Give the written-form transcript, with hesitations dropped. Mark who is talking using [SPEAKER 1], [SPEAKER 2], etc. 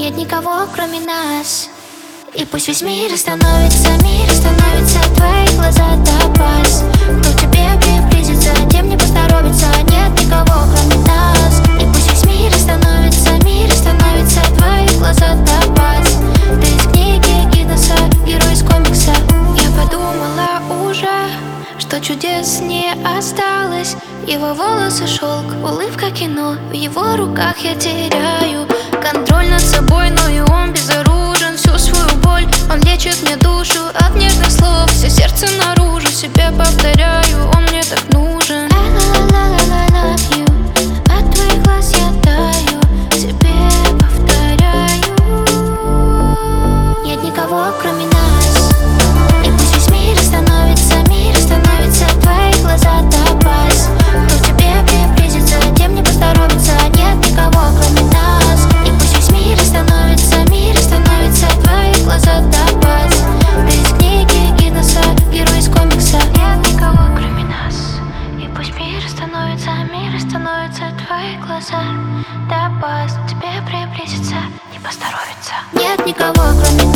[SPEAKER 1] Нет никого, кроме нас. И пусть весь мир становится твои глаза топаз. Кто тебе приблизится, тем не поздоровится. Нет никого, кроме нас. И пусть весь мир становится твои глаза топаз. Ты из книги Гиннесса, герой из комикса. Я подумала уже, что чудес не осталось. Его волосы шелк, улыбка кино. В его руках я теряю контроль над собой, но и он безоружен. Всю свою боль он лечит мне душу. От нежных слов все сердце наружу. Себе повторяю, он мне так нужен. I love you. От твоих глаз я таю. Себе повторяю. Нет никого, кроме нас. И пусть весь мир становится твои глаза топаз. Кто тебе приблизится, тем не поздоровится. Нет никого, кроме нас. И пусть весь мир становится твои глаза топаз. Ты из книги Гиннесса, герой из комикса. Нет никого, кроме нас. И пусть мир становится твои глаза топаз. Тебе приблизится, не поздоровится. Нет никого, кроме нас.